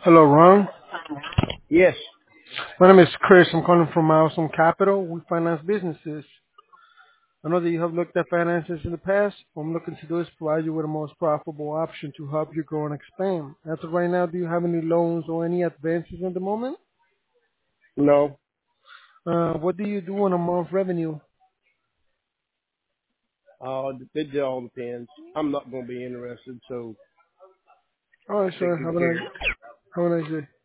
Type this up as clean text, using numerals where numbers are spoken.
Hello, Ron. Yes. My name is Chris. I'm calling from Milestone Capital. We finance businesses. I know that you have looked at finances in the past. What I'm looking to do is provide you with the most profitable option to help you grow and expand. As of right now, do you have any loans or any advances at the moment? No. What do you do on a month revenue? It all depends. I'm not going to be interested. So All right, take sir. good care. Have a nice day.